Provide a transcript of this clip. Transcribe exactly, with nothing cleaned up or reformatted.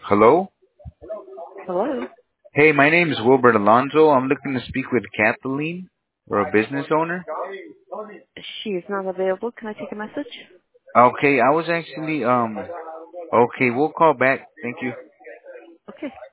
Hello? Hello. Hey, my name is Wilbert Alonso. I'm looking to speak with Kathleen, or a business owner. She is not available. Can I take a message? Okay, I was actually, um, okay, we'll call back. Thank you. Okay.